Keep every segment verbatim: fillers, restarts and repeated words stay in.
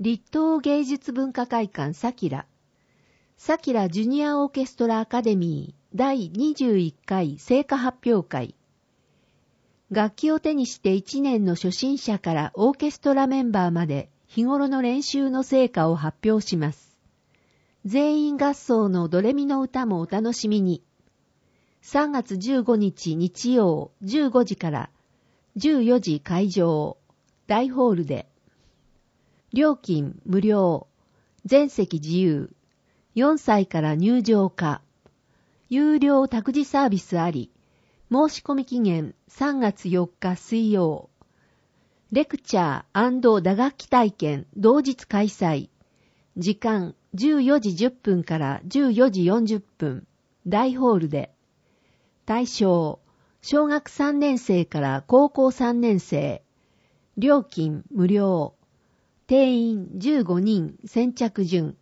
立東芸術文化会館さきら、さきらジュニアオーケストラアカデミーだいにじゅういっかい成果発表会。楽器を手にしていちねんの初心者からオーケストラメンバーまで日頃の練習の成果を発表します。全員合奏のドレミの歌もお楽しみに。さんがつじゅうごにち日曜じゅうごじからじゅうよじ会場、大ホールで。料金無料、全席自由、よんさいから入場可、有料託児サービスあり、申し込み期限さんがつよっか水曜。レクチャー&打楽器体験同日開催。時間じゅうよじじゅっぷんからじゅうよじよんじゅっぷん。大ホールで。対象、小学さんねん生から高校さんねん生。料金無料。定員じゅうごにん先着順。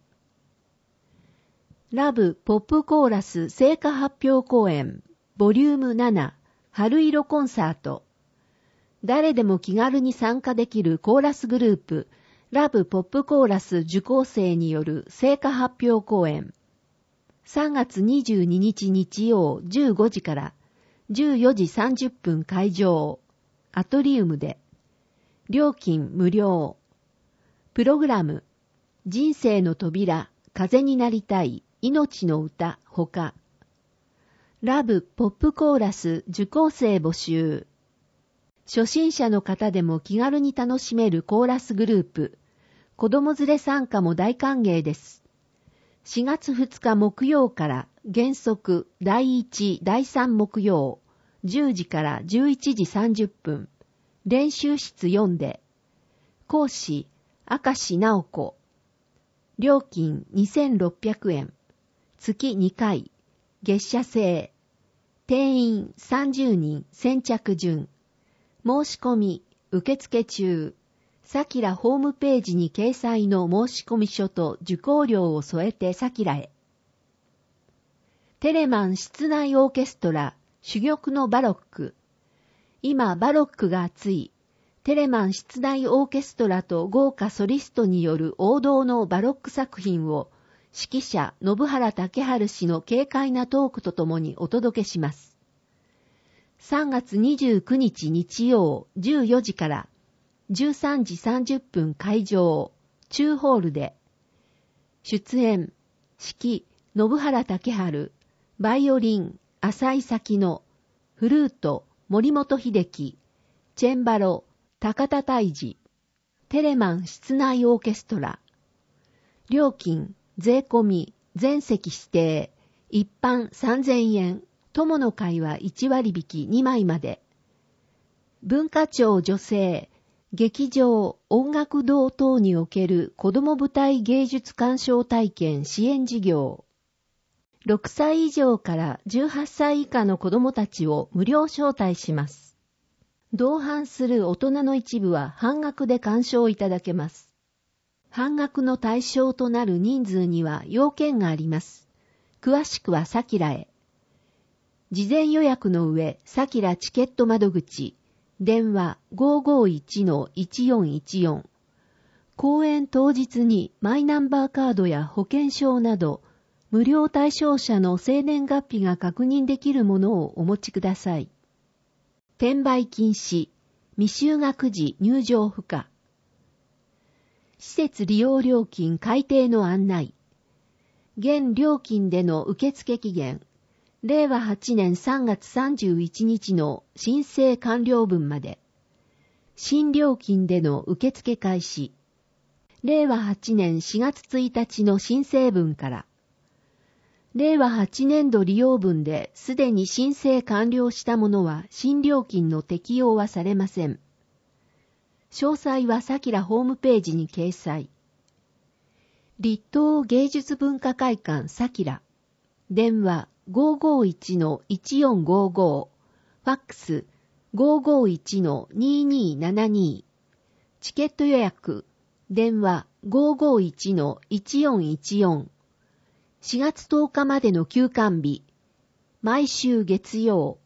ラブポップコーラス成果発表公演ボリュームなな春色コンサート。誰でも気軽に参加できるコーラスグループラブポップコーラス受講生による成果発表公演。さんがつにじゅうににち日曜じゅうごじからじゅうよじさんじゅっぷん会場。アトリウムで。料金無料。プログラム、人生の扉、風になりたい、命の歌、ほか。ラブポップコーラス受講生募集。初心者の方でも気軽に楽しめるコーラスグループ。子供連れ参加も大歓迎です。しがつふつか木曜から原則だいいち、だいさん木曜、じゅうじからじゅういちじさんじゅっぷん。練習室よんで。講師、明石直子。料金にせんろっぴゃくえん。月にかい。月謝制。定員さんじゅうにん先着順。申し込み、受付中。さきらホームページに掲載の申込書と受講料を添えてさきらへ。テレマン室内オーケストラ、珠玉のバロック。今バロックが熱い。テレマン室内オーケストラと豪華ソリストによる王道のバロック作品を指揮者信原武春氏の軽快なトークとともにお届けします。さんがつにじゅうくにち日曜じゅうよじからじゅうさんじさんじゅっぷん会場、中ホールで。出演、指揮信原武春、バイオリン浅井咲乃、フルート森本秀樹、チェンバロ高田泰治、テレマン室内オーケストラ。料金、税込み、全席指定、一般さんぜんえん、友の会はいちわりびきにまいまで。文化庁女性、劇場、音楽堂等における子ども舞台芸術鑑賞体験支援事業。ろくさい以上からじゅうはっさい以下の子どもたちを無料招待します。同伴する大人の一部は半額で鑑賞いただけます。半額の対象となる人数には要件があります。詳しくはさきらへ。事前予約の上、さきらチケット窓口、電話 ごーごーいちのいちよんいちよん。公演当日にマイナンバーカードや保険証など、無料対象者の生年月日が確認できるものをお持ちください。転売禁止、未就学時入場不可。施設利用料金改定の案内。現料金での受付期限、れいわはちねんさんがつさんじゅういちにちの申請完了分まで。新料金での受付開始。れいわはちねんしがつついたちの申請分から。れいわはちねんど利用分ですでに申請完了したものは新料金の適用はされません。詳細はさきらホームページに掲載。立東芸術文化会館さきら。電話 ごーごーいちのいちよんごーごー。ファックス ごーごーいちのにーにーななにー。チケット予約。電話 ごーごーいちのいちよんいちよん。しがつとおかまでの休館日。毎週月曜。